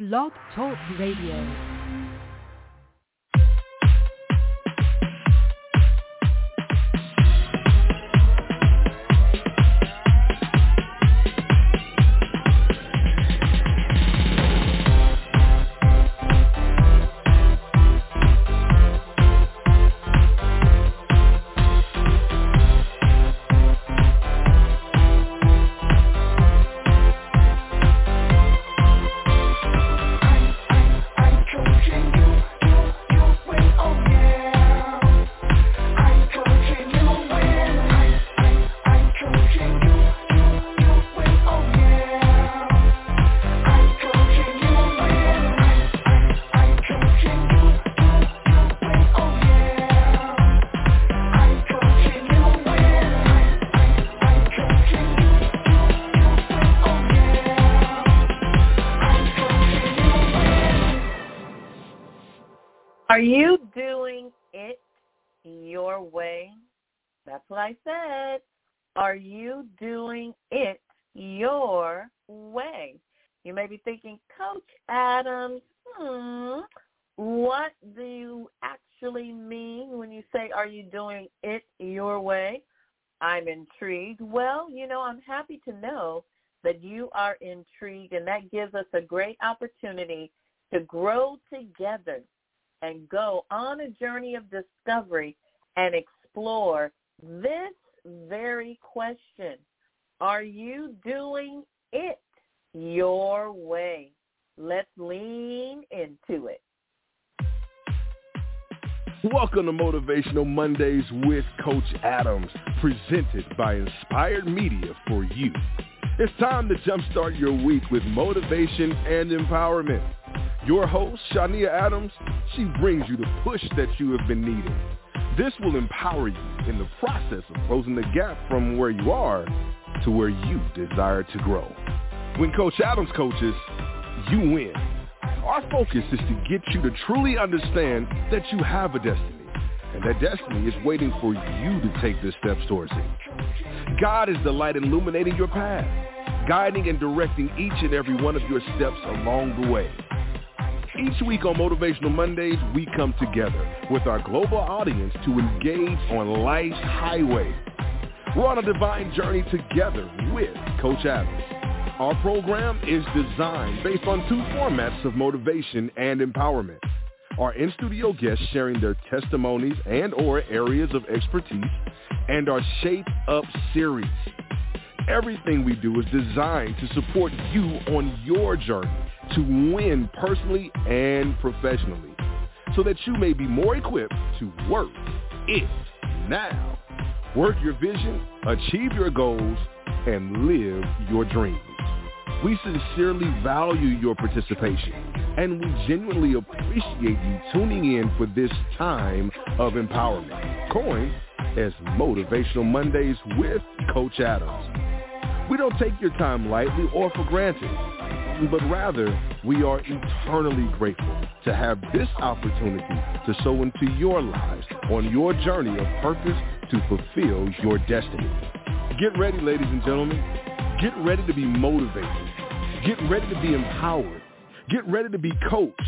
Blog Talk Radio. Are you doing it your way? That's what I said. Are you doing it your way? You may be thinking, Coach Adams, what do you actually mean when you say, are you doing it your way? I'm intrigued. Well, I'm happy to know that you are intrigued, and that gives us a great opportunity to grow together and go on a journey of discovery and explore this very question. Are you doing it your way? Let's lean into it. Welcome to Motivational Mondays with Coach Adams, presented by Inspired Media for you. It's time to jumpstart your week with motivation and empowerment. Your host, Shania Adams, she brings you the push that you have been needing. This will empower you in the process of closing the gap from where you are to where you desire to grow. When Coach Adams coaches, you win. Our focus is to get you to truly understand that you have a destiny, and that destiny is waiting for you to take the steps towards it. God is the light illuminating your path, guiding and directing each and every one of your steps along the way. Each week on Motivational Mondays, we come together with our global audience to engage on life's highway. We're on a divine journey together with Coach Adams. Our program is designed based on two formats of motivation and empowerment. Our in-studio guests sharing their testimonies and or areas of expertise, and our Shape Up series. Everything we do is designed to support you on your journey to win personally and professionally, so that you may be more equipped to work it now. Work your vision, achieve your goals, and live your dreams. We sincerely value your participation, and we genuinely appreciate you tuning in for this time of empowerment, coined as Motivational Mondays with Coach Adams. We don't take your time lightly or for granted, but rather we are eternally grateful to have this opportunity to sow into your lives on your journey of purpose to fulfill your destiny. Get ready, ladies and gentlemen. Get ready to be motivated. Get ready to be empowered. Get ready to be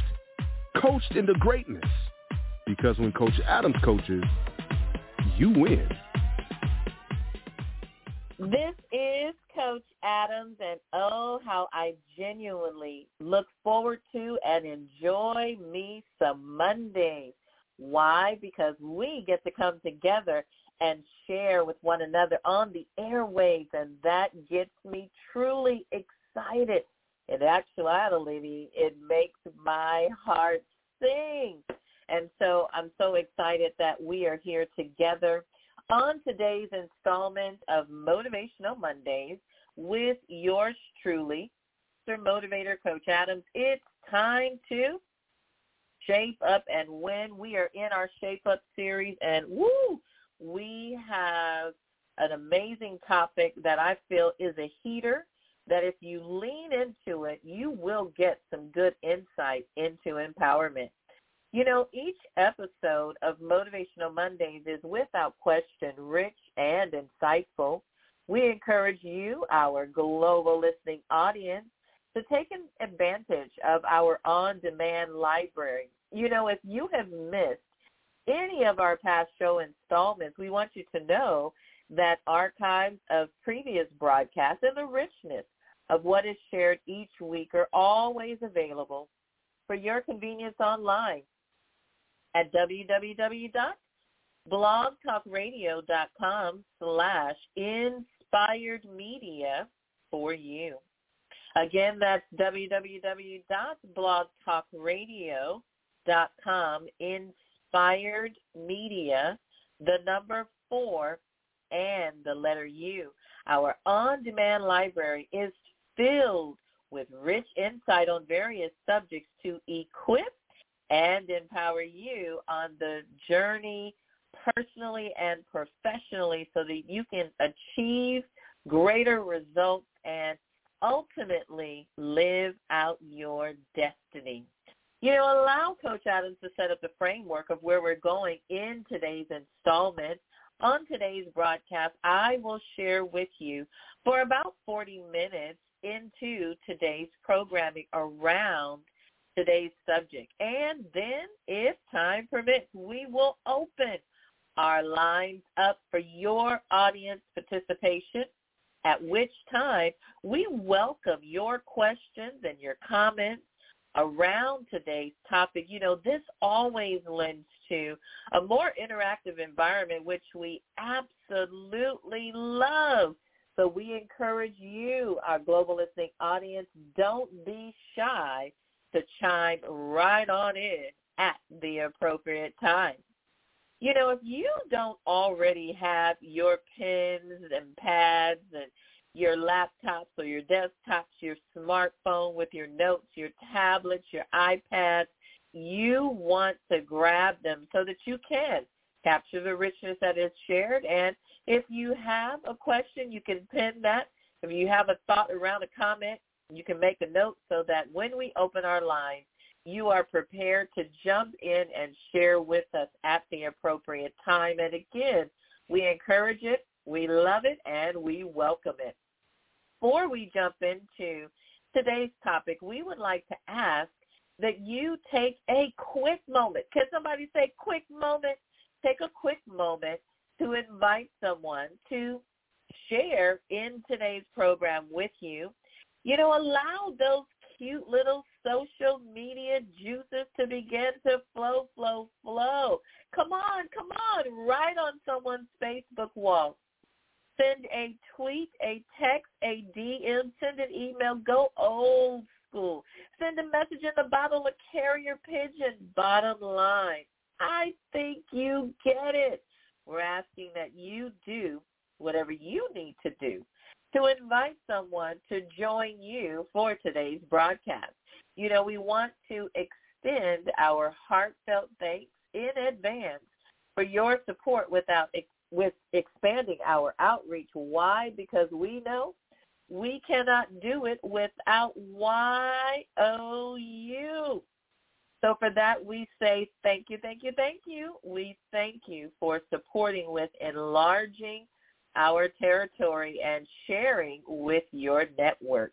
coached into greatness. Because when Coach Adams coaches, you win. This is Coach Adams, and oh, how I genuinely look forward to and enjoy me some Mondays. Why? Because we get to come together and share with one another on the airwaves, and that gets me truly excited. In actuality, it makes my heart sing. And so I'm so excited that we are here together on today's installment of Motivational Mondays with yours truly, Mr. Motivator Coach Adams. It's time to shape up and win. We are in our Shape Up series, and we have an amazing topic that I feel is a heater, that if you lean into it, you will get some good insight into empowerment. Each episode of Motivational Mondays is without question rich and insightful. We encourage you, our global listening audience, to take advantage of our on-demand library. You know, if you have missed any of our past show installments, we want you to know that archives of previous broadcasts and the richness of what is shared each week are always available for your convenience online at www.blogtalkradio.com/inspiredmedia for you. Again, that's www.blogtalkradio.com, inspired media, the number 4, and the letter U. Our on-demand library is filled with rich insight on various subjects to equip and empower you on the journey personally and professionally so that you can achieve greater results and ultimately live out your destiny. You know, allow Coach Adams to set up the framework of where we're going in today's installment. On today's broadcast, I will share with you for about 40 minutes into today's programming around today's subject. And then, if time permits, we will open our lines up for your audience participation, at which time we welcome your questions and your comments around today's topic. You know, this always lends to a more interactive environment, which we absolutely love. So we encourage you, our global listening audience, don't be shy to chime right on in at the appropriate time. You know, if you don't already have your pens and pads and your laptops or your desktops, your smartphone with your notes, your tablets, your iPads, you want to grab them so that you can capture the richness that is shared. And if you have a question, you can pin that. If you have a thought around a comment, you can make a note so that when we open our line, you are prepared to jump in and share with us at the appropriate time. And again, we encourage it, we love it, and we welcome it. Before we jump into today's topic, we would like to ask that you take a quick moment. Can somebody say quick moment? Take a quick moment to invite someone to share in today's program with you. You know, allow those cute little social media juices to begin to flow. Come on, right on someone's Facebook wall. Send a tweet, a text, a DM, send an email, go old school. Send a message in the bottle of carrier pigeon. Bottom line, I think you get it. We're asking that you do whatever you need to do to invite someone to join you for today's broadcast. You know, we want to extend our heartfelt thanks in advance for your support with expanding our outreach. Why? Because we know we cannot do it without YOU. So for that, we say thank you. We thank you for supporting with enlarging our territory and sharing with your network.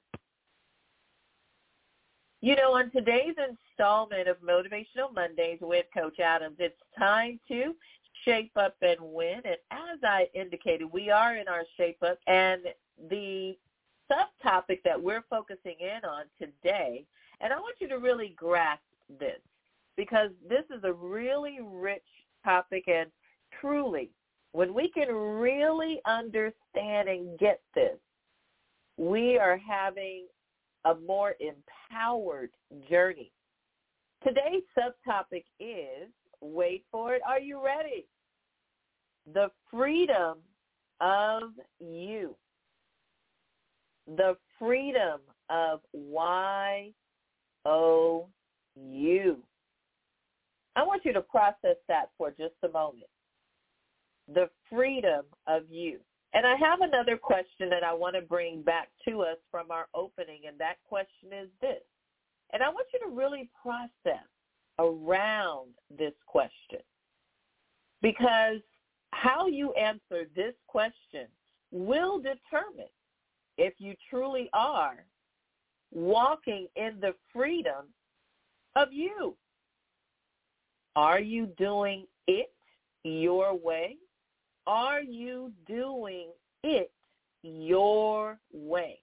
You know, on today's installment of Motivational Mondays with Coach Adams, it's time to shape up and win. And as I indicated, we are in our shape up, and the subtopic that we're focusing in on today, and I want you to really grasp this, because this is a really rich topic, and truly, when we can really understand and get this, we are having a more empowered journey. Today's subtopic is, wait for it, are you ready? The freedom of you. The freedom of YOU. I want you to process that for just a moment. The freedom of you. And I have another question that I want to bring back to us from our opening, and that question is this. And I want you to really process around this question, because how you answer this question will determine if you truly are walking in the freedom of you. Are you doing it your way? Are you doing it your way?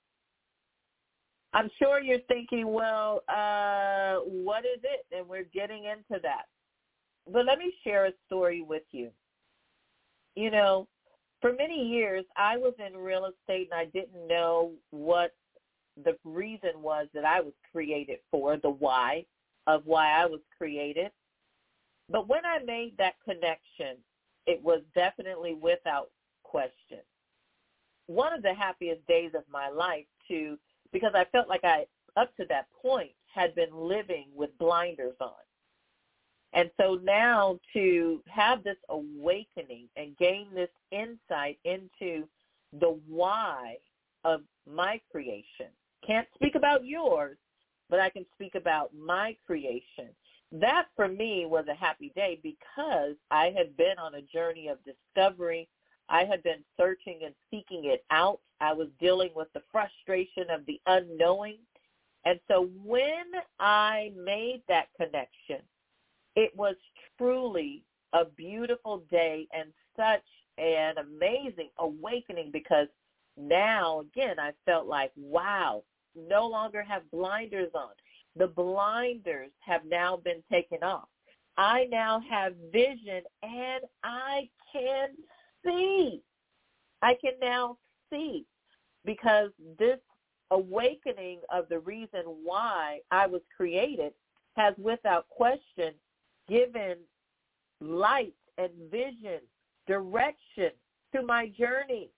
I'm sure you're thinking, well, what is it? And we're getting into that. But let me share a story with you. You know, for many years, I was in real estate, and I didn't know what the reason was that I was created for, the why of why I was created. But when I made that connection, it was definitely without question one of the happiest days of my life, too, because I felt like I, up to that point, had been living with blinders on. And so now to have this awakening and gain this insight into the why of my creation. Can't speak about yours, but I can speak about my creation. That for me was a happy day because I had been on a journey of discovery. I had been searching and seeking it out. I was dealing with the frustration of the unknowing. And so when I made that connection, it was truly a beautiful day and such an amazing awakening because now, again, I felt like, wow, no longer have blinders on. The blinders have now been taken off. I now have vision and I can see. I can now see because this awakening of the reason why I was created has without question given light and vision, direction to my journey.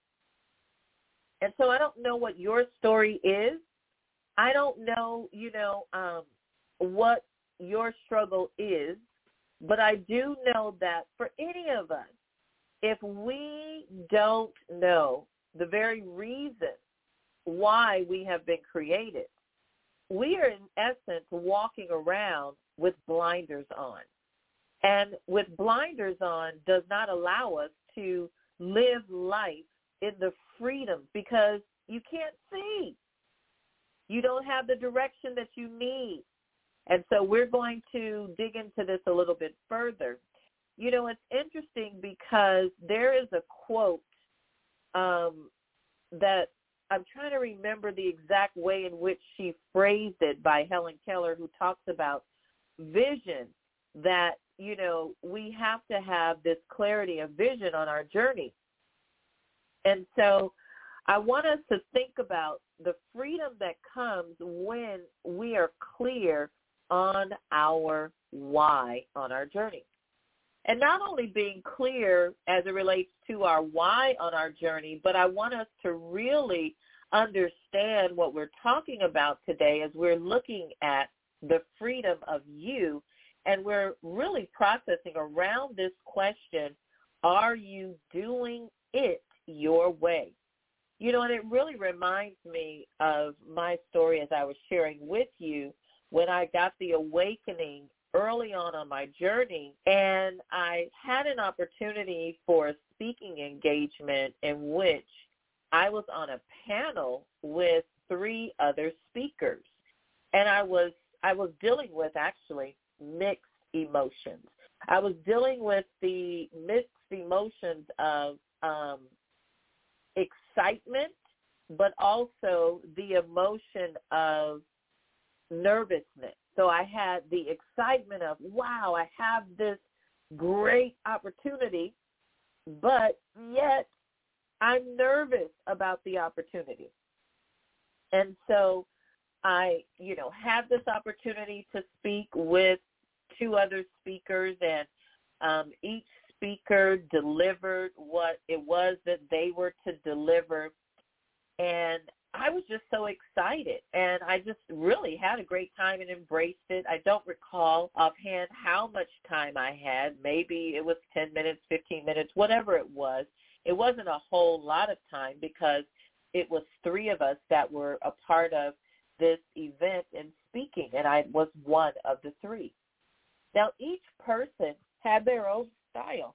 And so I don't know what your story is. I don't know, what your struggle is, but I do know that for any of us, if we don't know the very reason why we have been created, we are in essence walking around with blinders on. And with blinders on does not allow us to live life in the freedom because you can't see. You don't have the direction that you need. And so we're going to dig into this a little bit further. You know, it's interesting because there is a quote that I'm trying to remember the exact way in which she phrased it by Helen Keller, who talks about vision, that, we have to have this clarity of vision on our journey. And so I want us to think about the freedom that comes when we are clear on our why on our journey. And not only being clear as it relates to our why on our journey, but I want us to really understand what we're talking about today as we're looking at the freedom of you. And we're really processing around this question, are you doing it your way? And it really reminds me of my story as I was sharing with you when I got the awakening early on my journey, and I had an opportunity for a speaking engagement in which I was on a panel with 3 other speakers, and I was dealing with actually mixed emotions. I was dealing with the mixed emotions of excitement, but also the emotion of nervousness. So I had the excitement of, wow, I have this great opportunity, but yet I'm nervous about the opportunity. And so I, had this opportunity to speak with 2 other speakers, and each speaker delivered what it was that they were to deliver. And I was just so excited, and I just really had a great time and embraced it. I don't recall offhand how much time I had. Maybe it was 10 minutes, 15 minutes, whatever it was. It wasn't a whole lot of time because it was 3 of us that were a part of this event and speaking, and I was one of the 3. Now, each person had their own style.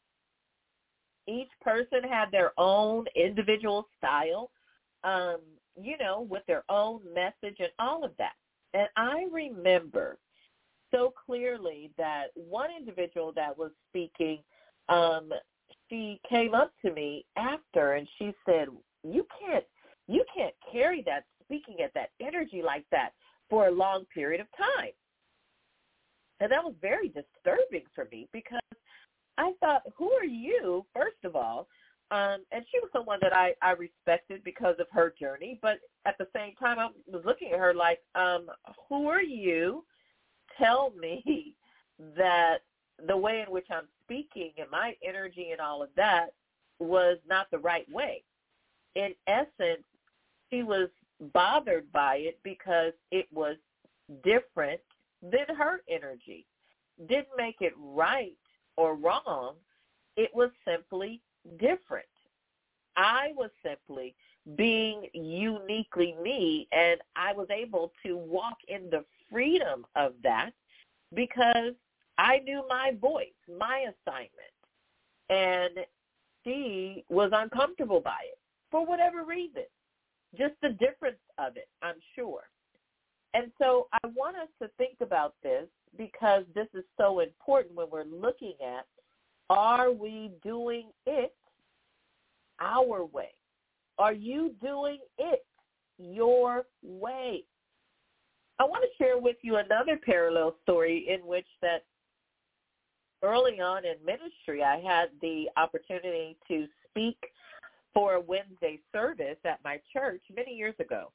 Each person had their own individual style. with their own message and all of that. And I remember so clearly that one individual that was speaking, she came up to me after and she said, you can't carry that speaking at that energy like that for a long period of time. And that was very disturbing for me because I thought, who are you, first of all? And she was someone that I respected because of her journey. But at the same time, I was looking at her like, who are you? Tell me that the way in which I'm speaking and my energy and all of that was not the right way. In essence, she was bothered by it because it was different than her energy. Didn't make it right or wrong. It was simply different. I was simply being uniquely me, and I was able to walk in the freedom of that because I knew my voice, my assignment, and she was uncomfortable by it for whatever reason, just the difference of it, I'm sure. And so I want us to think about this because this is so important when we're looking at, are we doing it our way? Are you doing it your way? I want to share with you another parallel story in which that early on in ministry, I had the opportunity to speak for a Wednesday service at my church many years ago.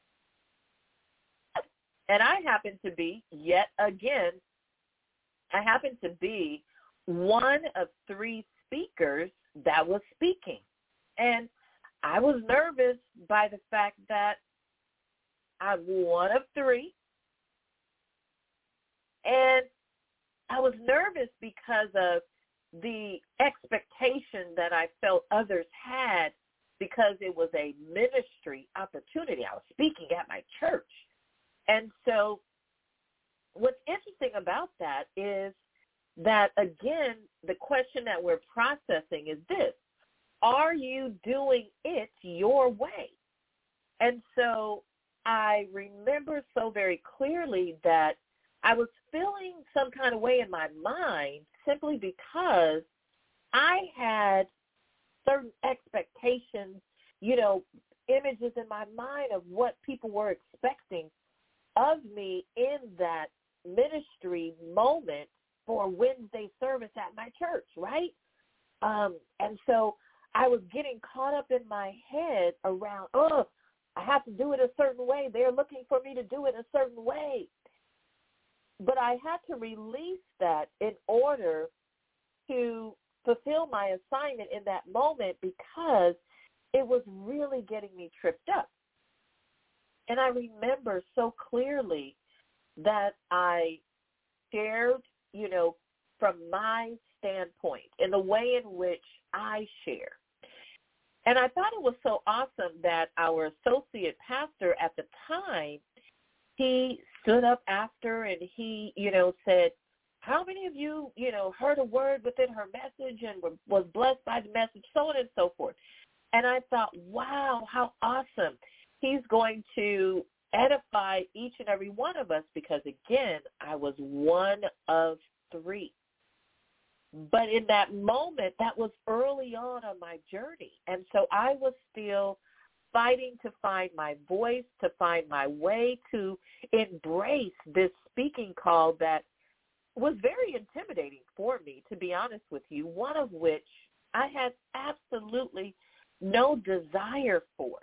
And I happened to be, yet again, one of 3 speakers that was speaking. And I was nervous by the fact that I'm one of 3. And I was nervous because of the expectation that I felt others had because it was a ministry opportunity. I was speaking at my church. And so what's interesting about that is that, again, the question that we're processing is this: are you doing it your way? And so I remember so very clearly that I was feeling some kind of way in my mind simply because I had certain expectations, images in my mind of what people were expecting of me in that ministry moment for Wednesday service at my church, right? And so I was getting caught up in my head around, I have to do it a certain way. They're looking for me to do it a certain way. But I had to release that in order to fulfill my assignment in that moment because it was really getting me tripped up. And I remember so clearly that I shared, from my standpoint in the way in which I share. And I thought it was so awesome that our associate pastor at the time, he stood up after and he, said, how many of you, heard a word within her message and was blessed by the message, so on and so forth. And I thought, wow, how awesome. He's going to edify each and every one of us because, again, I was one of 3. But in that moment, that was early on my journey. And so I was still fighting to find my voice, to find my way, to embrace this speaking call that was very intimidating for me, to be honest with you, one of which I had absolutely no desire for.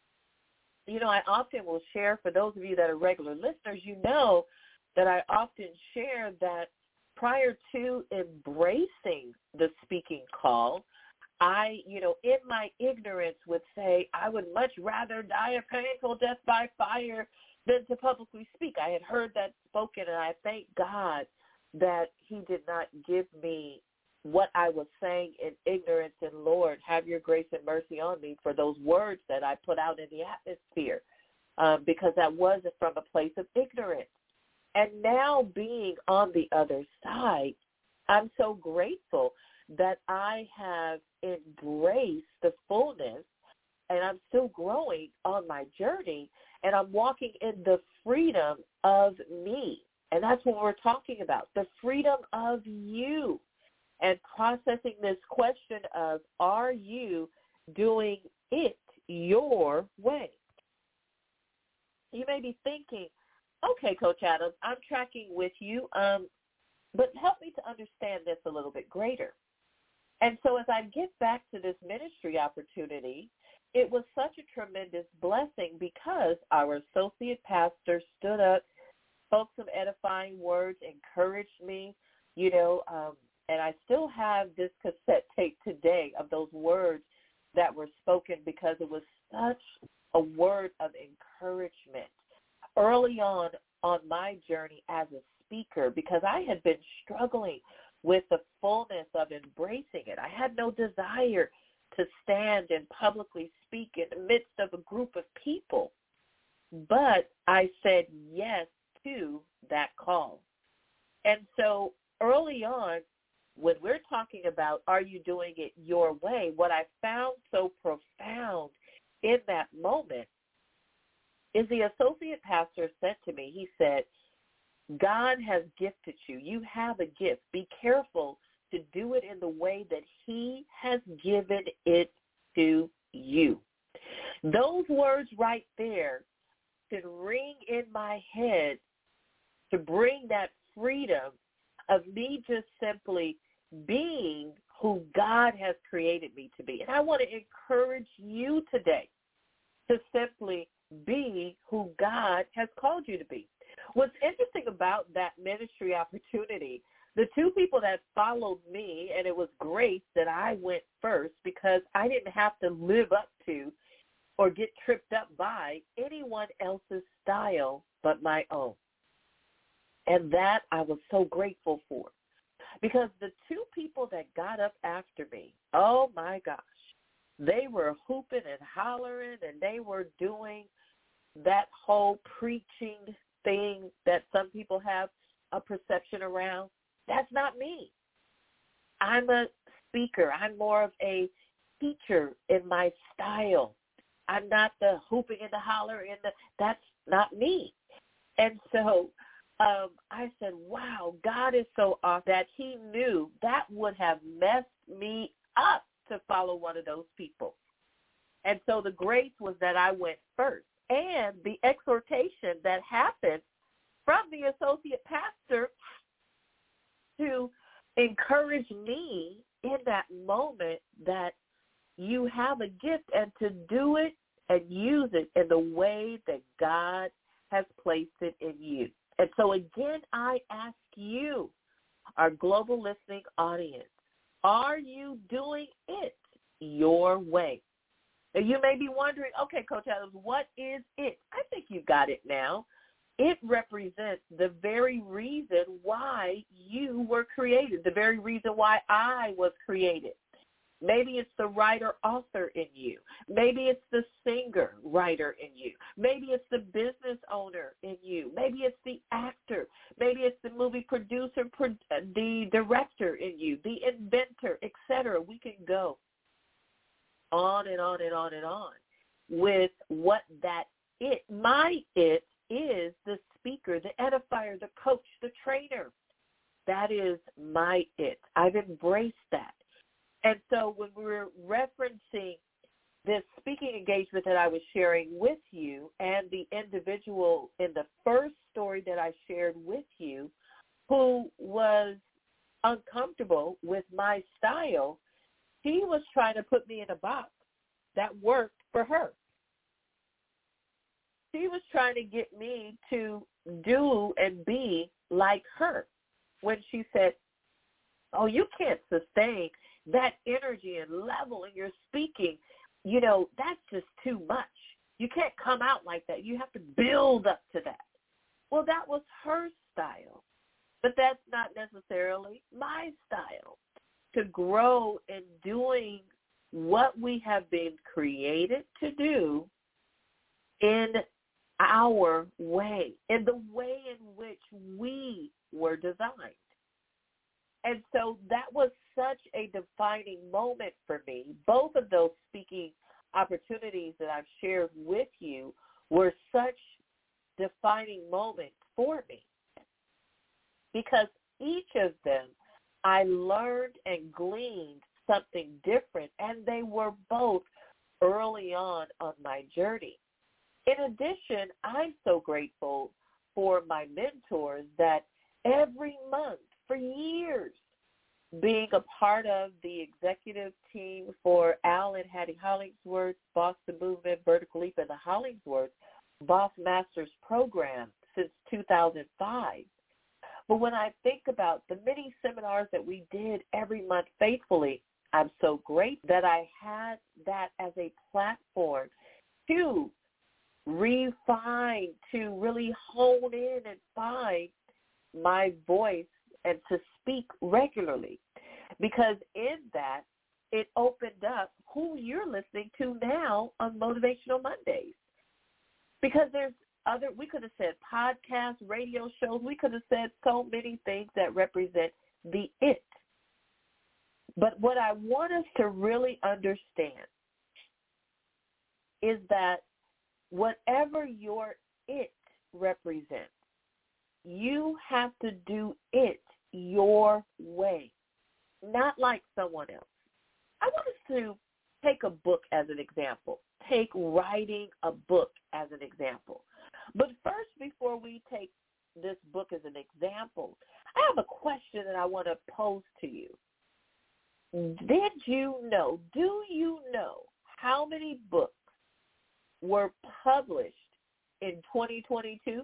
I often will share, for those of you that are regular listeners, that I often share that prior to embracing the speaking call, I, in my ignorance would say, I would much rather die a painful death by fire than to publicly speak. I had heard that spoken, and I thank God that he did not give me what I was saying in ignorance, and Lord, have your grace and mercy on me for those words that I put out in the atmosphere, because that was from a place of ignorance. And now being on the other side, I'm so grateful that I have embraced the fullness and I'm still growing on my journey, and I'm walking in the freedom of me. And that's what we're talking about, the freedom of you, and processing this question of, are you doing it your way? You may be thinking, okay, Coach Adams, I'm tracking with you, but help me to understand this a little bit greater. And so as I get back to this ministry opportunity, it was such a tremendous blessing because our associate pastor stood up, spoke some edifying words, encouraged me, and I still have this cassette tape today of those words that were spoken because it was such a word of encouragement early on my journey as a speaker, because I had been struggling with the fullness of embracing it. I had no desire to stand and publicly speak in the midst of a group of people, but I said yes to that call. And so early on, when we're talking about are you doing it your way, what I found so profound in that moment is the associate pastor said to me, he said, God has gifted you. You have a gift. Be careful to do it in the way that he has given it to you. Those words right there should ring in my head to bring that freedom of me just simply being who God has created me to be. And I want to encourage you today to simply be who God has called you to be. What's interesting about that ministry opportunity, the two people that followed me, and it was grace that I went first because I didn't have to live up to or get tripped up by anyone else's style but my own. And that I was so grateful for, because the two people that got up after me, oh my gosh, they were hooping and hollering, and they were doing that whole preaching thing that some people have a perception around. That's not me. I'm a speaker. I'm more of a teacher in my style. I'm not the hooping and the holler that's not me. And so I said, wow, God is so awesome that he knew that would have messed me up to follow one of those people. And so the grace was that I went first. And the exhortation that happened from the associate pastor to encourage me in that moment that you have a gift and to do it and use it in the way that God has placed it in you. And so again, I ask you, our global listening audience, are you doing it your way? Now, you may be wondering, okay, Coach Adams, what is it? I think you got it now. It represents the very reason why you were created, the very reason why I was created. Maybe it's the writer-author in you. Maybe it's the singer-writer in you. Maybe it's the business owner in you. Maybe it's the actor. Maybe it's the movie producer, the director in you, the inventor, etc. We can go on and on and on and on with what that it. My it is the speaker, the edifier, the coach, the trainer. That is my it. I've embraced that. And so when we're referencing this speaking engagement that I was sharing with you and the individual in the first story that I shared with you who was uncomfortable with my style, he was trying to put me in a box that worked for her. She was trying to get me to do and be like her when she said, oh, you can't sustain that energy and level in your speaking. You know, that's just too much. You can't come out like that. You have to build up to that. Well, that was her style, but that's not necessarily my style. To grow in doing what we have been created to do in our way, in the way in which we were designed. And so that was such a defining moment for me. Both of those speaking opportunities that I've shared with you were such defining moments for me, because each of them I learned and gleaned something different, and they were both early on my journey. In addition, I'm so grateful for my mentors that every month for years, being a part of the executive team for Al and Hattie Hollingsworth, Boston Movement, Vertical Leap, and the Hollingsworth Boss Masters program since 2005. But when I think about the many seminars that we did every month faithfully, I'm so grateful that I had that as a platform to refine, to really hone in and find my voice and to speak regularly. Because in that, it opened up who you're listening to now on Motivational Mondays. Because there's we could have said podcasts, radio shows, we could have said so many things that represent the it. But what I want us to really understand is that whatever your it represents, you have to do it your way, not like someone else. I want us to take a book as an example. Take writing a book as an example. But first, before we take this book as an example, I have a question that I want to pose to you. Do you know how many books were published in 2022?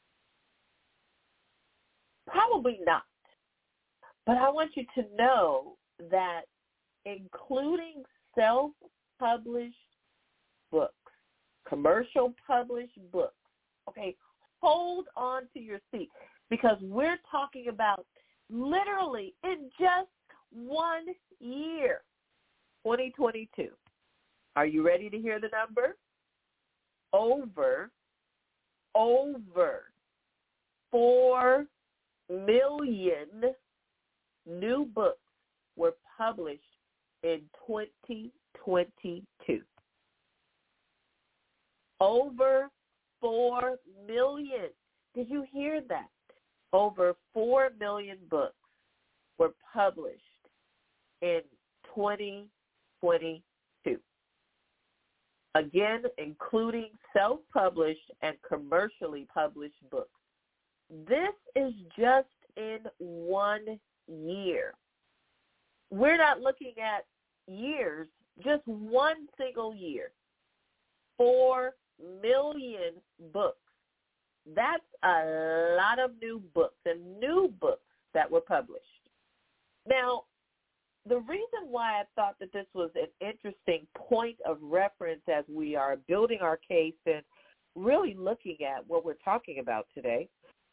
Probably not. But I want you to know that including self-published books, commercial published books, okay, hold on to your seat, because we're talking about literally in just 1 year, 2022. Are you ready to hear the number? Over 4 million new books were published in 2022. Over 4 million. Did you hear that? Over 4 million books were published in 2022. Again, including self-published and commercially published books. This is just in 1 year. We're not looking at years, just one single year. 4 million books. That's a lot of new books and new books that were published. Now, the reason why I thought that this was an interesting point of reference as we are building our case and really looking at what we're talking about today,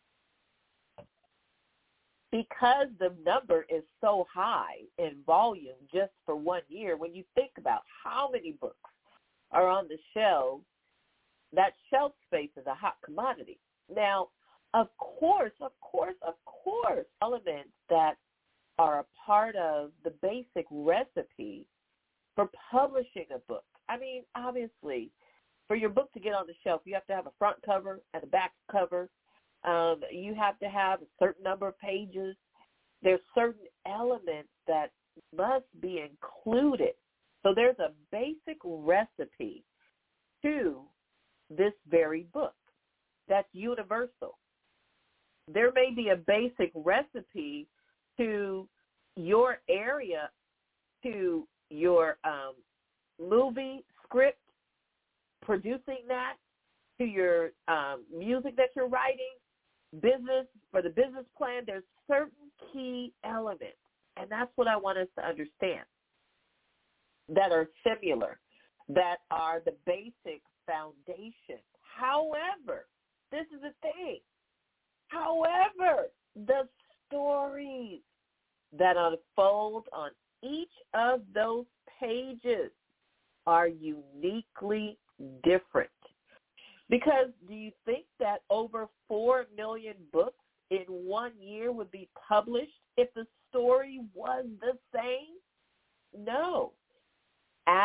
because the number is so high in volume just for 1 year, when you think about how many books are on the shelves, that shelf space is a hot commodity. Now, of course, elements that are a part of the basic recipe for publishing a book. I mean, obviously, for your book to get on the shelf, you have to have a front cover and a back cover. You have to have a certain number of pages. There's certain elements that must be included. So there's a basic recipe to this very book that's universal. There may be a basic recipe to your area, to your movie script, producing that, to your music that you're writing, business, for the business plan. There's certain key elements, and that's what I want us to understand, that are similar, that are the basic foundation. However, this is the thing. However, the stories that unfold on each of those pages are uniquely different. Because do you think that over 4 million books in 1 year would be published if the story was the same? No,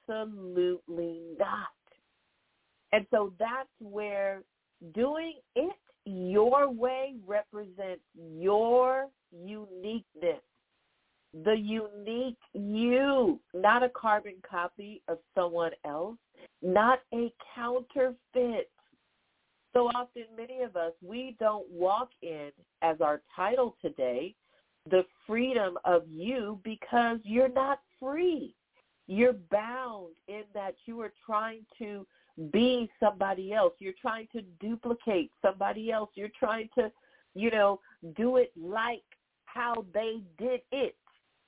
Absolutely not. And so that's where doing it your way represents your uniqueness, the unique you, not a carbon copy of someone else, not a counterfeit. So often, many of us, we don't walk in, as our title today, the freedom of you, because you're not free. You're bound in that you are trying to be somebody else. You're trying to duplicate somebody else. You're trying to, do it like how they did it.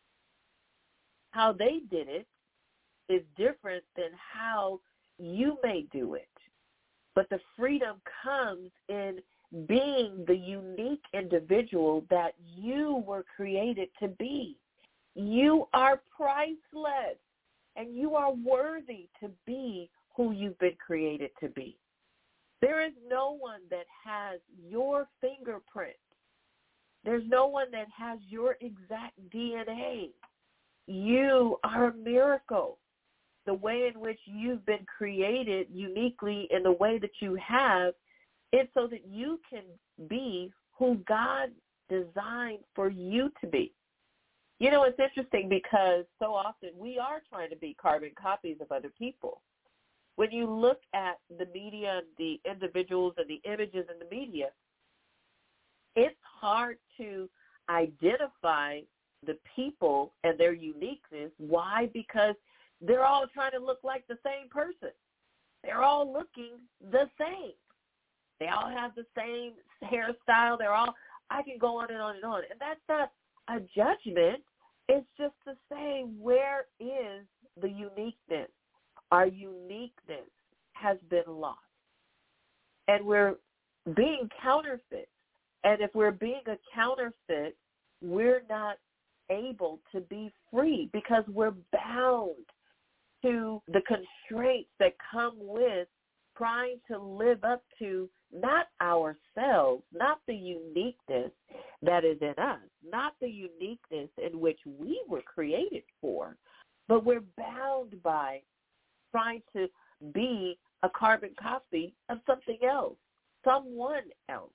How they did it is different than how you may do it. But the freedom comes in being the unique individual that you were created to be. You are priceless, and you are worthy to be who you've been created to be. There is no one that has your fingerprint. There's no one that has your exact DNA. You are a miracle. The way in which you've been created uniquely in the way that you have, it's so that you can be who God designed for you to be. It's interesting because so often we are trying to be carbon copies of other people. When you look at the media and the individuals and the images in the media, it's hard to identify the people and their uniqueness. Why? Because they're all trying to look like the same person. They're all looking the same. They all have the same hairstyle. I can go on and on and on. And that's not a judgment. It's just to say, where is the uniqueness? Our uniqueness has been lost. And we're being counterfeit. And if we're being a counterfeit, we're not able to be free because we're bound to the constraints that come with trying to live up to not ourselves, not the uniqueness that is in us, not the uniqueness in which we were created for, but we're bound by trying to be a carbon copy of something else, someone else.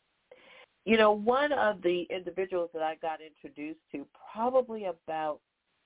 One of the individuals that I got introduced to probably about,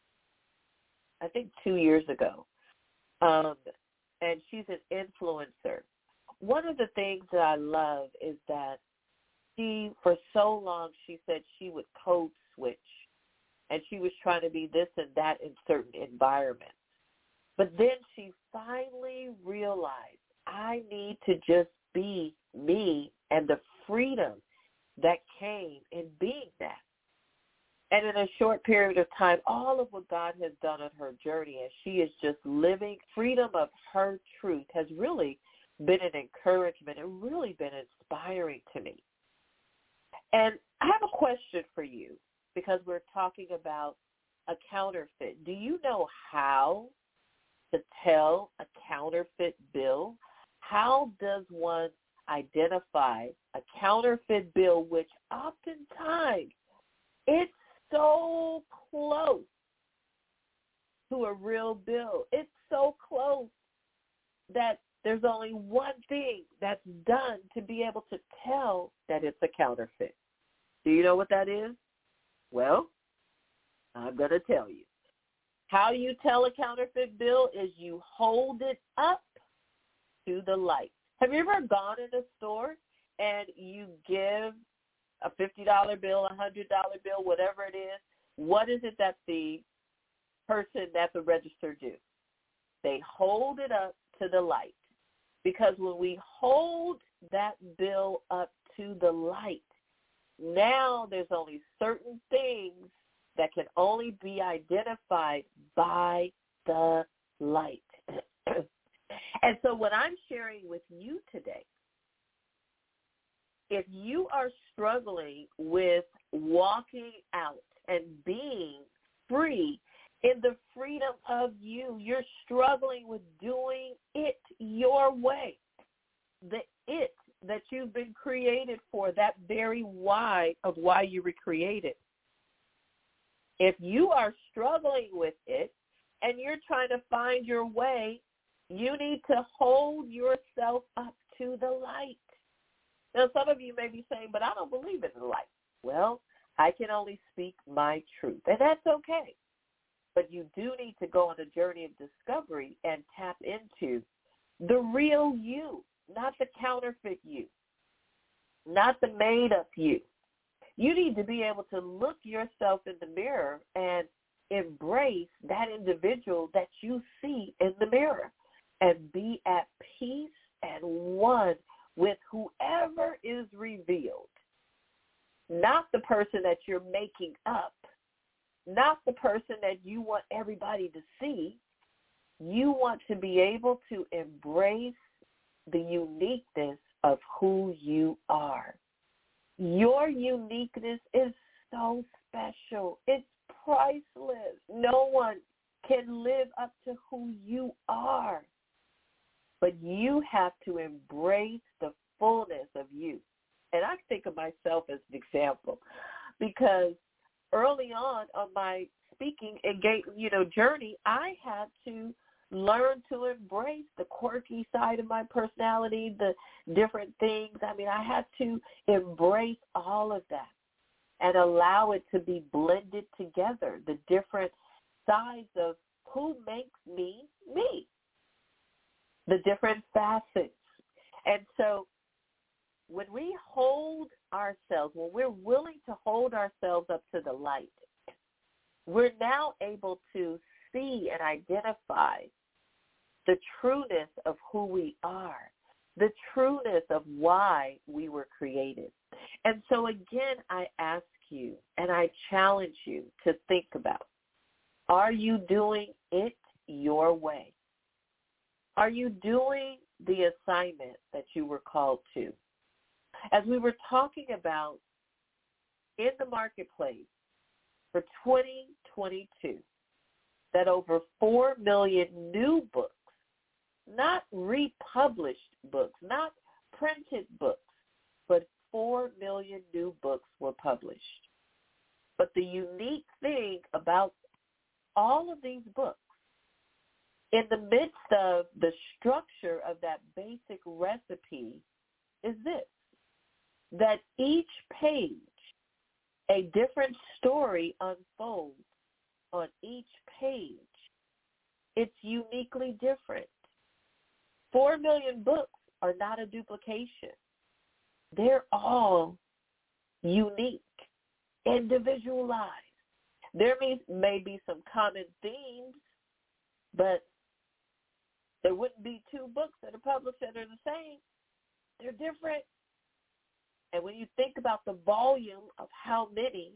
2 years ago, and she's an influencer. One of the things that I love is that she, for so long, she said she would code switch, and she was trying to be this and that in certain environments. But then she finally realized, I need to just be me, and the freedom that came in being that. And in a short period of time, all of what God has done on her journey, as she is just living freedom of her truth, has really been an encouragement and really been inspiring to me. And I have a question for you, because we're talking about a counterfeit. Do you know how to tell a counterfeit bill? How does one identify a counterfeit bill, which oftentimes it's so close to a real bill? It's so close that there's only one thing that's done to be able to tell that it's a counterfeit. Do you know what that is? Well, I'm going to tell you. How you tell a counterfeit bill is you hold it up to the light. Have you ever gone in a store and you give a $50 bill, a $100 bill, whatever it is? What is it that the person at the register do? They hold it up to the light. Because when we hold that bill up to the light, now there's only certain things that can only be identified by the light. And so what I'm sharing with you today, if you are struggling with walking out and being free in the freedom of you, you're struggling with doing it your way, the it that you've been created for, that very why of why you were created. If you are struggling with it, and you're trying to find your way, you need to hold yourself up to the light. Now, some of you may be saying, but I don't believe in the light. Well, I can only speak my truth, and that's okay. But you do need to go on a journey of discovery and tap into the real you, not the counterfeit you, not the made-up you. You need to be able to look yourself in the mirror and embrace that individual that you see in the mirror and be at peace and one with whoever is revealed, not the person that you're making up, not the person that you want everybody to see. You want to be able to embrace the uniqueness of who you are. Your uniqueness is so special. It's priceless. No one can live up to who you are. But you have to embrace the fullness of you. And I think of myself as an example because early on my speaking and journey, I had to learn to embrace the quirky side of my personality, the different things. I mean, I had to embrace all of that and allow it to be blended together, the different sides of who makes me, me, the different facets. And so when we hold ourselves, when we're willing to hold ourselves up to the light, we're now able to see and identify the trueness of who we are, the trueness of why we were created. And so again, I ask you and I challenge you to think about, are you doing it your way? Are you doing the assignment that you were called to? As we were talking about in the marketplace for 2022, that over 4 million new books, not republished books, not printed books, but 4 million new books were published. But the unique thing about all of these books, in the midst of the structure of that basic recipe, is this, that each page, a different story unfolds on each page. It's uniquely different. 4 million books are not a duplication. They're all unique, individualized. There may be some common themes, but there wouldn't be 2 books that are published that are the same. They're different. And when you think about the volume of how many,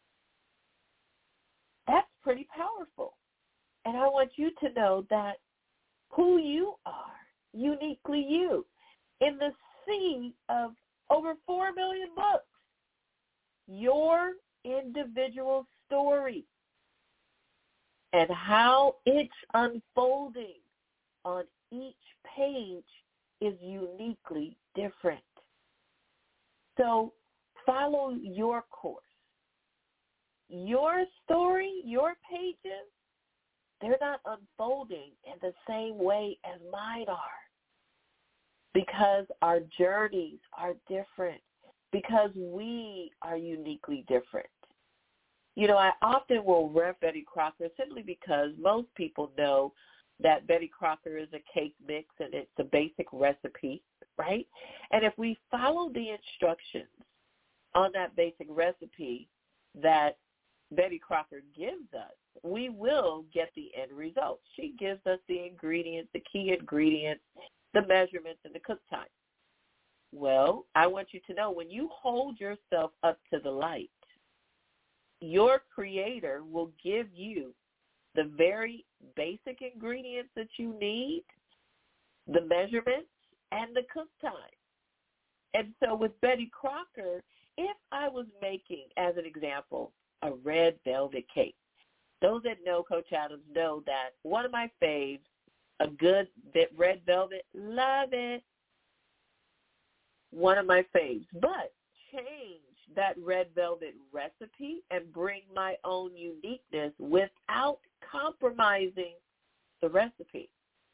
that's pretty powerful. And I want you to know that who you are, uniquely you, in the sea of over 4 million books, your individual story and how it's unfolding on each page is uniquely different. So follow your course. Your story, your pages, they're not unfolding in the same way as mine are because our journeys are different, because we are uniquely different. You know, I often will rep Betty Crocker simply because most people know that Betty Crocker is a cake mix and it's a basic recipe, right? And if we follow the instructions on that basic recipe that Betty Crocker gives us, we will get the end result. She gives us the ingredients, the key ingredients, the measurements, and the cook time. Well, I want you to know when you hold yourself up to the light, your creator will give you the very basic ingredients that you need, the measurements, and the cook time. And so with Betty Crocker, if I was making, as an example, a red velvet cake, those that know Coach Adams know that one of my faves, a good red velvet, love it, one of my faves. But change that red velvet recipe and bring my own uniqueness without compromising the recipe.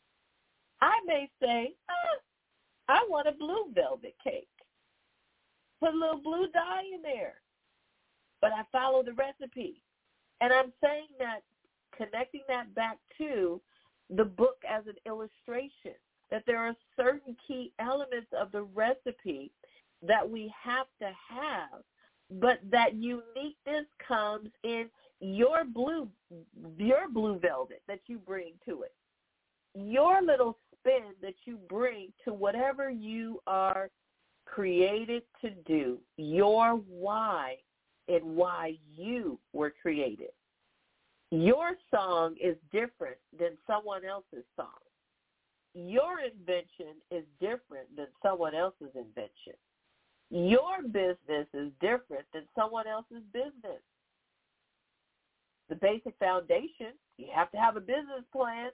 I may say, I want a blue velvet cake. Put a little blue dye in there. But I follow the recipe. And I'm saying that, connecting that back to the book as an illustration, that there are certain key elements of the recipe that we have to have, but that uniqueness comes in your blue velvet that you bring to it, your little spin that you bring to whatever you are created to do, your why and why you were created. Your song is different than someone else's song. Your invention is different than someone else's invention. Your business is different than someone else's business. The basic foundation, you have to have a business plan.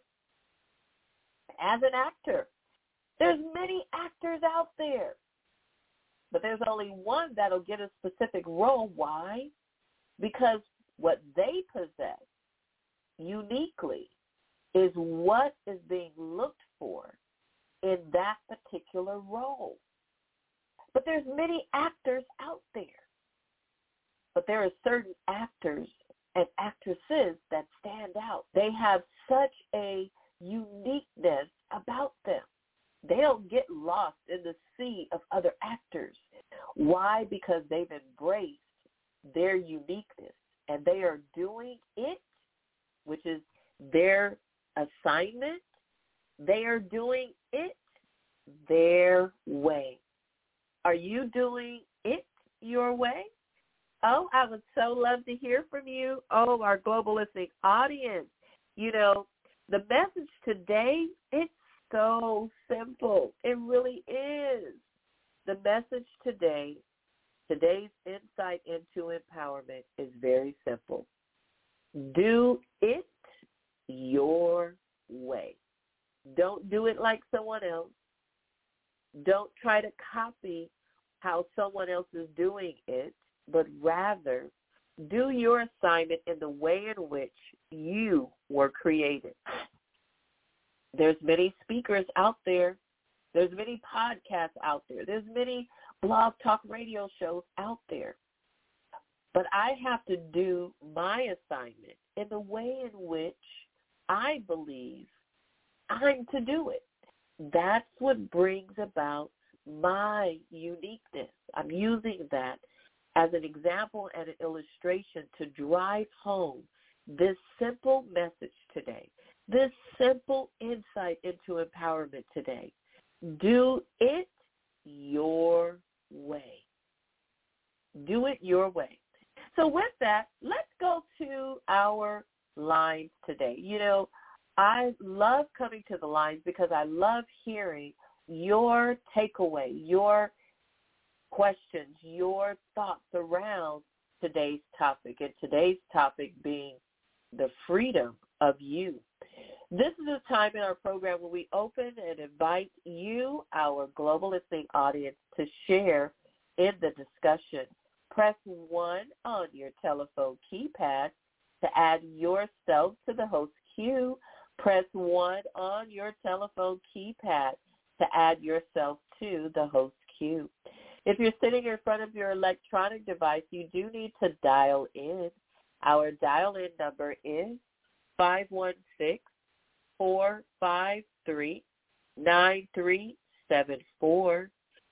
As an actor, there's many actors out there, but there's only one that'll get a specific role. Why? Because what they possess uniquely is what is being looked for in that particular role. But there's many actors out there. But there are certain actors and actresses that stand out. They have such a uniqueness about them. They don't get lost in the sea of other actors. Why? Because they've embraced their uniqueness and they are doing it, which is their assignment. They are doing it their way. Are you doing it your way? Oh, I would so love to hear from you. Oh, our global listening audience. You know, the message today, it's so simple. It really is. The message today, today's insight into empowerment is very simple. Do it your way. Don't do it like someone else. Don't try to copy how someone else is doing it, but rather do your assignment in the way in which you were created. There's many speakers out there. There's many podcasts out there. There's many blog talk radio shows out there. But I have to do my assignment in the way in which I believe I'm to do it. That's what brings about my uniqueness. I'm using that as an example and an illustration to drive home this simple message today, this simple insight into empowerment today. Do it your way. Do it your way. So with that, let's go to our lines today. You know, I love coming to the lines because I love hearing your takeaway, your questions, your thoughts around today's topic, and today's topic being the freedom of you. This is a time in our program where we open and invite you, our global listening audience, to share in the discussion. Press 1 on your telephone keypad to add yourself to the host queue. Press 1 on your telephone keypad to add yourself to the host queue. If you're sitting in front of your electronic device, you do need to dial in. Our dial-in number is 516-453-9374.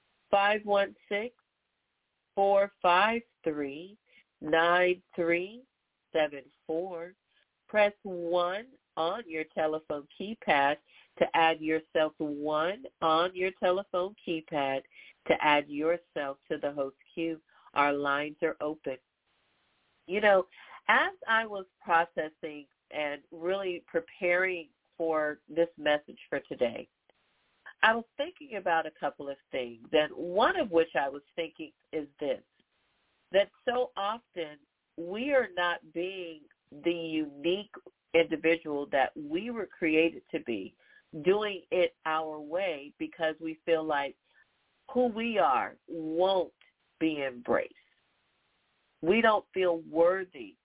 516-453-9374. Press 1 on your telephone keypad to add yourself, 1 on your telephone keypad to add yourself to the host queue. Our lines are open. You know, as I was processing and really preparing for this message for today, I was thinking about a couple of things, and one of which I was thinking is this, that so often we are not being the unique individual that we were created to be, doing it our way because we feel like who we are won't be embraced. We don't feel worthy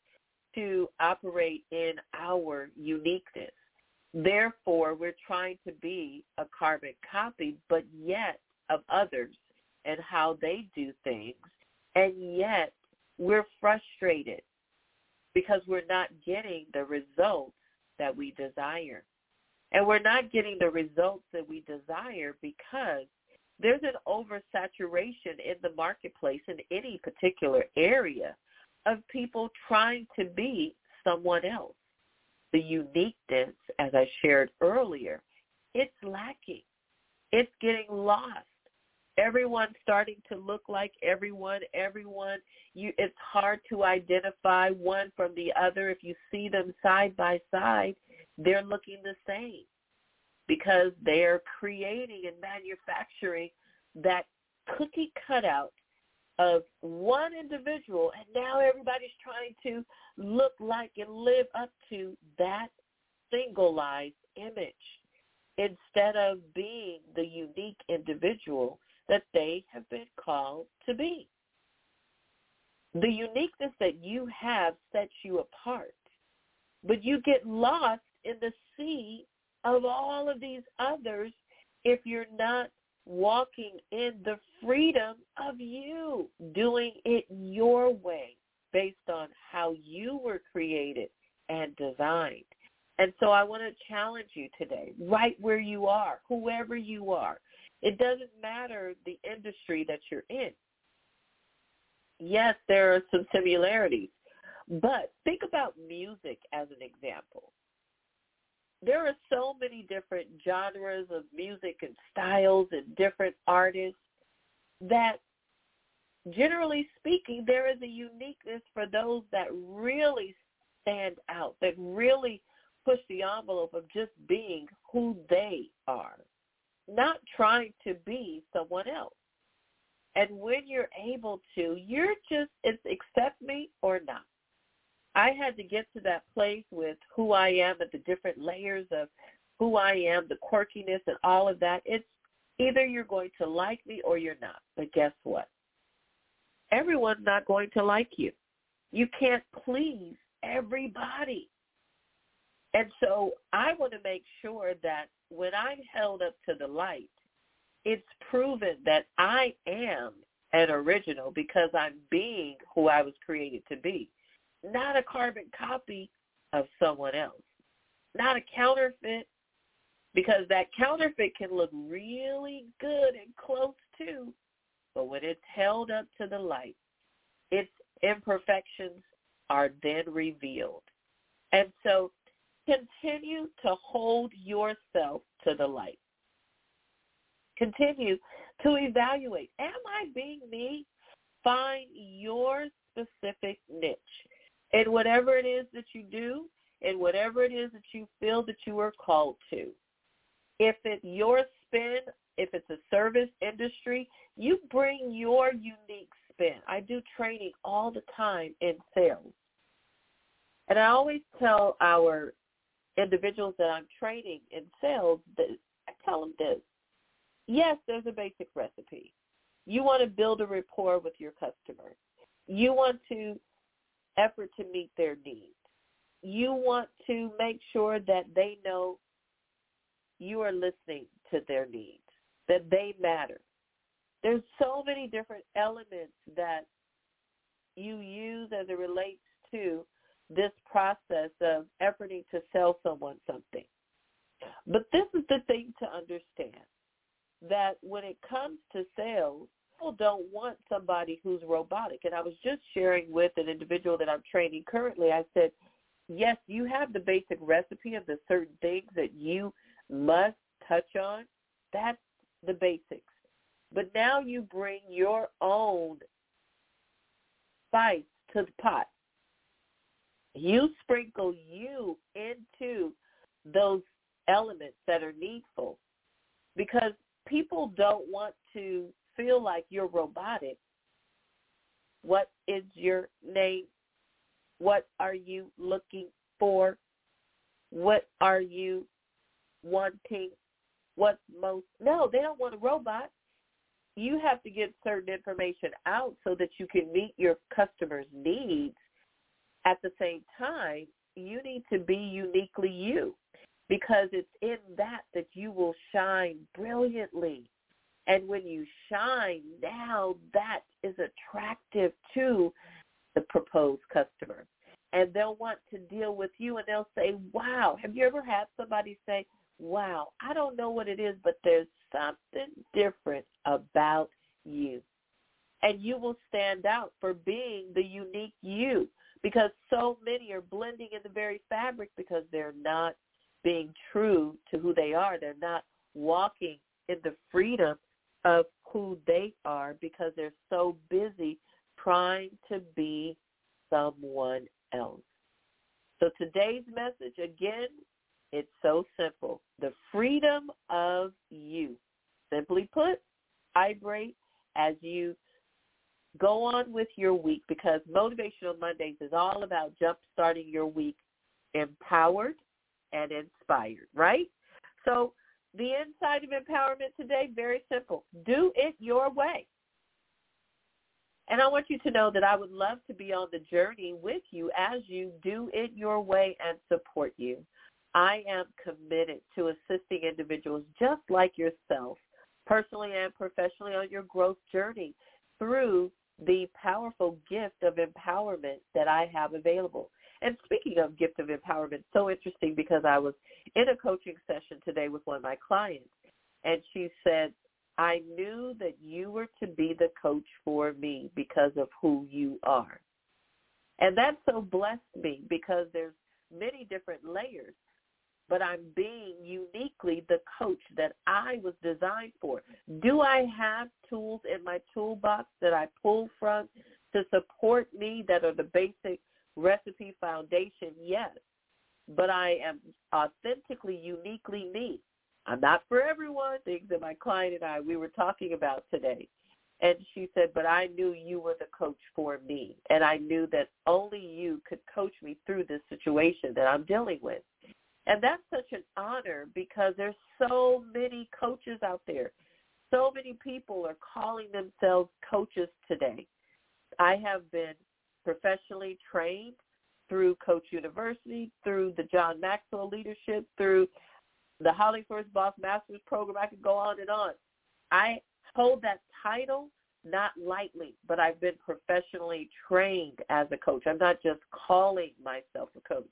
to operate in our uniqueness. Therefore, we're trying to be a carbon copy, but yet of others and how they do things. And yet we're frustrated because we're not getting the results that we desire. And we're not getting the results that we desire because there's an oversaturation in the marketplace in any particular area of people trying to be someone else. The uniqueness, as I shared earlier, it's lacking. It's getting lost. Everyone's starting to look like everyone. It's hard to identify one from the other. If you see them side by side, they're looking the same because they're creating and manufacturing that cookie cutout of one individual, and now everybody's trying to look like and live up to that singleized image instead of being the unique individual that they have been called to be. The uniqueness that you have sets you apart, but you get lost in the sea of all of these others if you're not walking in the freedom of you, doing it your way based on how you were created and designed. And so I want to challenge you today, right where you are, whoever you are. It doesn't matter the industry that you're in. Yes, there are some similarities, but think about music as an example. There are so many different genres of music and styles and different artists that, generally speaking, there is a uniqueness for those that really stand out, that really push the envelope of just being who they are, not trying to be someone else. And when you're able to, it's accept me or not. I had to get to that place with who I am at the different layers of who I am, the quirkiness and all of that. It's either you're going to like me or you're not. But guess what? Everyone's not going to like you. You can't please everybody. And so I want to make sure that when I'm held up to the light, it's proven that I am an original because I'm being who I was created to be. Not a carbon copy of someone else. Not a counterfeit, because that counterfeit can look really good and close to, but when it's held up to the light, its imperfections are then revealed. And so continue to hold yourself to the light. Continue to evaluate. Am I being me? Find your specific niche. And whatever it is that you do, and whatever it is that you feel that you are called to. If it's your spin, if it's a service industry, you bring your unique spin. I do training all the time in sales. And I always tell our individuals that I'm training in sales, that I tell them this. Yes, there's a basic recipe. You want to build a rapport with your customer. You want to effort to meet their needs. You want to make sure that they know you are listening to their needs, that they matter. There's so many different elements that you use as it relates to this process of efforting to sell someone something. But this is the thing to understand, that when it comes to sales, people don't want somebody who's robotic. And I was just sharing with an individual that I'm training currently, I said, yes, you have the basic recipe of the certain things that you must touch on. That's the basics. But now you bring your own spice to the pot. You sprinkle you into those elements that are needful, because people don't want to feel like you're robotic. What is your name? What are you looking for? What are you wanting? What's most? No, they don't want a robot. You have to get certain information out so that you can meet your customer's needs At the same time, you need to be uniquely you, because it's in that you will shine brilliantly. And when you shine, now that is attractive to the proposed customer. And they'll want to deal with you, and they'll say, wow. Have you ever had somebody say, wow, I don't know what it is, but there's something different about you. And you will stand out for being the unique you, because so many are blending in the very fabric because they're not being true to who they are. They're not walking in the freedom of who they are because they're so busy trying to be someone else. So today's message, again, it's so simple. The freedom of you. Simply put, vibrate as you go on with your week, because Motivational Mondays is all about jump-starting your week empowered and inspired, right? So the inside of empowerment today, very simple. Do it your way. And I want you to know that I would love to be on the journey with you as you do it your way and support you. I am committed to assisting individuals just like yourself, personally and professionally, on your growth journey through the powerful gift of empowerment that I have available. And speaking of gift of empowerment, so interesting, because I was in a coaching session today with one of my clients, and she said, I knew that you were to be the coach for me because of who you are. And that so blessed me, because there's many different layers, but I'm being uniquely the coach that I was designed for. Do I have tools in my toolbox that I pull from to support me that are the basic recipe foundation? Yes. But I am authentically, uniquely me. I'm not for everyone, things that my client and I, we were talking about today. And she said, but I knew you were the coach for me. And I knew that only you could coach me through this situation that I'm dealing with. And that's such an honor, because there's so many coaches out there. So many people are calling themselves coaches today. I have been professionally trained through Coach University, through the John Maxwell Leadership, through the Hollywood Boss Masters Program. I could go on and on. I hold that title not lightly, but I've been professionally trained as a coach. I'm not just calling myself a coach.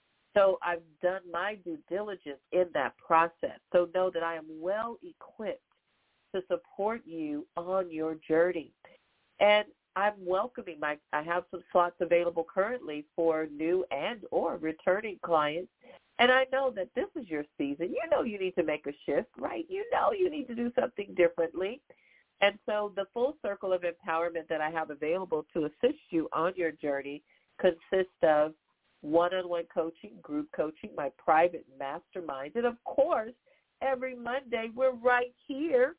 So I've done my due diligence in that process. So know that I am well equipped to support you on your journey. And I'm welcoming I have some slots available currently for new and or returning clients. And I know that this is your season. You know you need to make a shift, right? You know you need to do something differently. And so the full circle of empowerment that I have available to assist you on your journey consists of one-on-one coaching, group coaching, my private mastermind. And, of course, every Monday we're right here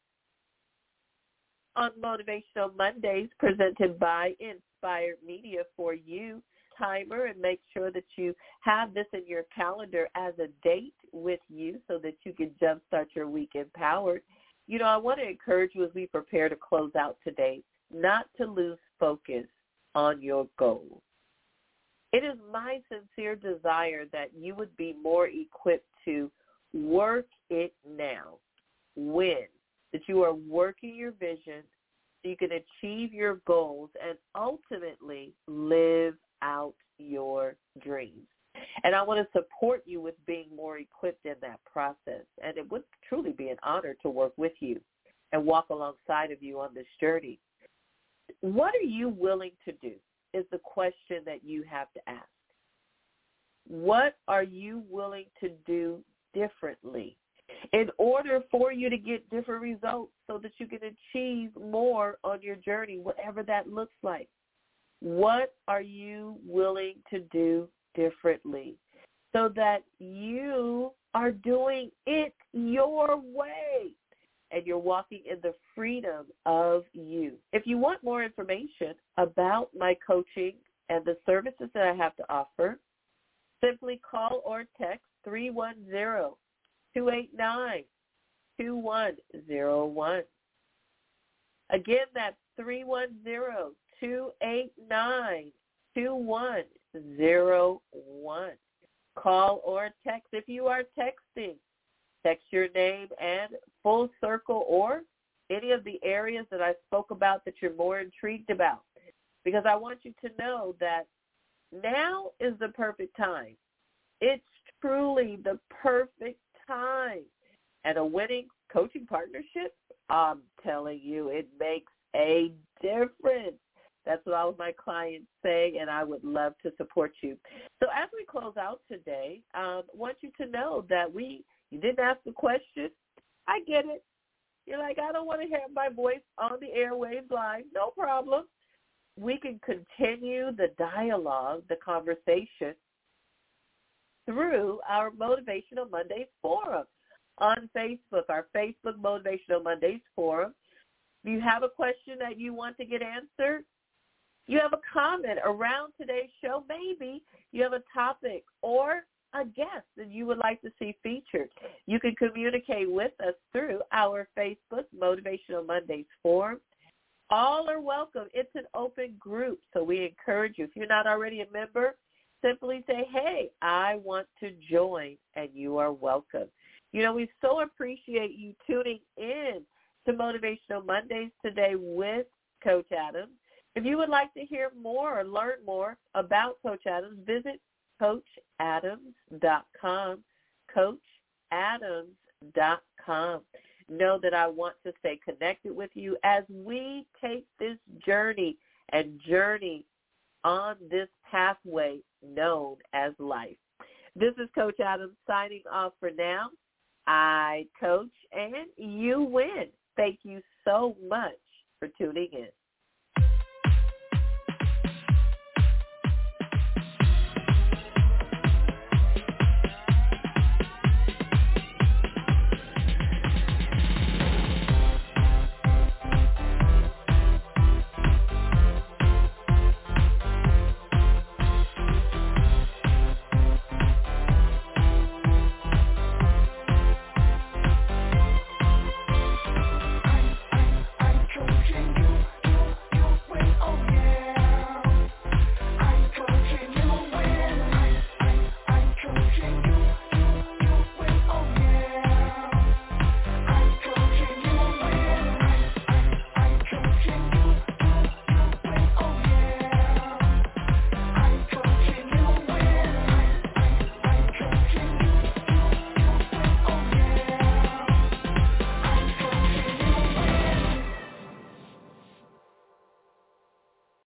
on Motivational Mondays, presented by Inspired Media for you. Timer, and make sure that you have this in your calendar as a date with you so that you can jumpstart your week empowered. You know, I want to encourage you as we prepare to close out today not to lose focus on your goals. It is my sincere desire that you would be more equipped to work it now. When? That you are working your vision so you can achieve your goals and ultimately live out your dreams. And I want to support you with being more equipped in that process. And it would truly be an honor to work with you and walk alongside of you on this journey. What are you willing to do is the question that you have to ask. What are you willing to do differently in order for you to get different results so that you can achieve more on your journey, whatever that looks like? What are you willing to do differently so that you are doing it your way and you're walking in the freedom of you? If you want more information about my coaching and the services that I have to offer, simply call or text 310-289-2101. Again, that's 310-289-2101. Call or text. If you are texting, text your name and full circle or any of the areas that I spoke about that you're more intrigued about, because I want you to know that now is the perfect time. It's truly the perfect time. And a winning coaching partnership, I'm telling you, it makes a difference. That's what all of my clients say, and I would love to support you. So as we close out today, I want you to know that you didn't ask the question. I get it. You're like, I don't want to hear my voice on the airwaves live. No problem. We can continue the dialogue, the conversation through our Motivational Mondays Forum on Facebook, our Facebook Motivational Mondays Forum. If you have a question that you want to get answered, you have a comment around today's show, maybe you have a topic or a guest that you would like to see featured, you can communicate with us through our Facebook Motivational Mondays Forum. All are welcome. It's an open group, so we encourage you. If you're not already a member, simply say, hey, I want to join, and you are welcome. You know, we so appreciate you tuning in to Motivational Mondays today with Coach Adams. If you would like to hear more or learn more about Coach Adams, visit CoachAdams.com, CoachAdams.com. Know that I want to stay connected with you as we take this journey on this pathway known as life. This is Coach Adams signing off for now. I coach and you win. Thank you so much for tuning in.